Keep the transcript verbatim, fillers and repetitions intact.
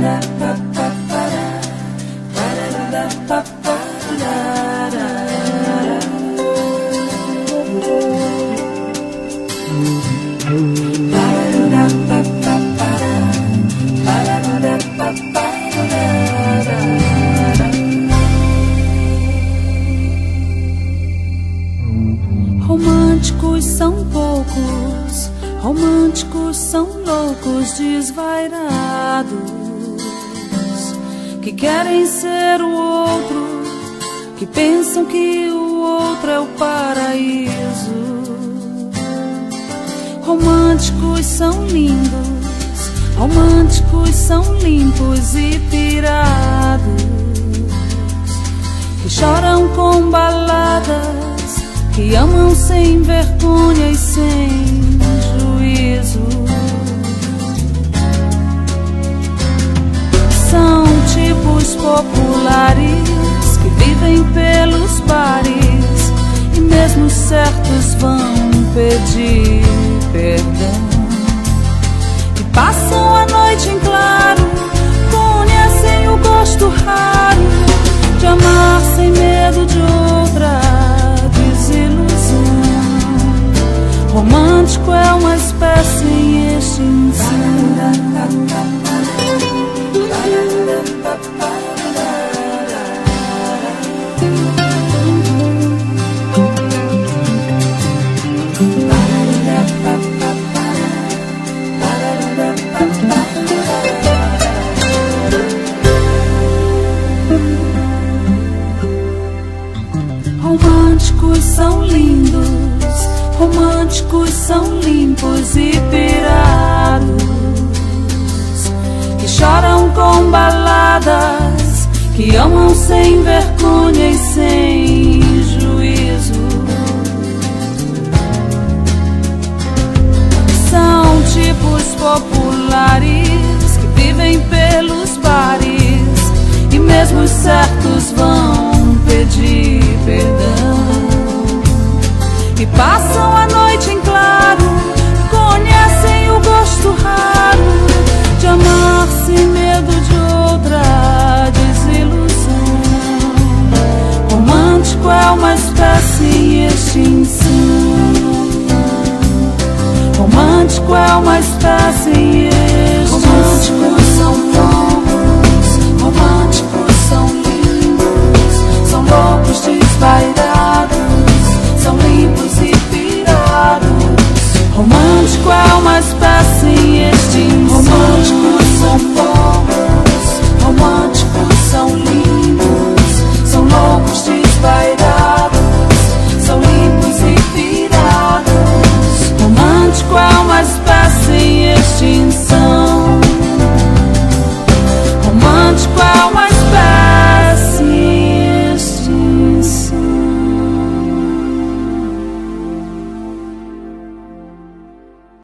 Românticos são poucos, românticos são loucos desvairados, que querem ser o outro, que pensam que o outro é o paraíso. Românticos são lindos, românticos são limpos e pirados, que choram com baladas, que amam sem vergonha e sem juízo. São tipos populares que vivem pelos bares e mesmo certos vão pedir perdão, que passam a noite em claro, conhecem o gosto raro de amar sem medo de outra desilusão. Romântico é uma espécie em extinção. Românticos são lindos, românticos são limpos e pirados, que choram com baladas, que amam sem vergonha e sem juízo. São tipos populares que vivem pelos bares e mesmo certos vão pedir perdão, que passam a noite em claro, conhecem o gosto raro de amar sem medo de outra desilusão. Romântico é uma espécie em extinção. Romântico é uma espécie em extinção. Românticos são poucos, românticos são lindos, são loucos desvairados, são limpos e pirados. Romântico é uma espécie em extinção. Românticos são poucos,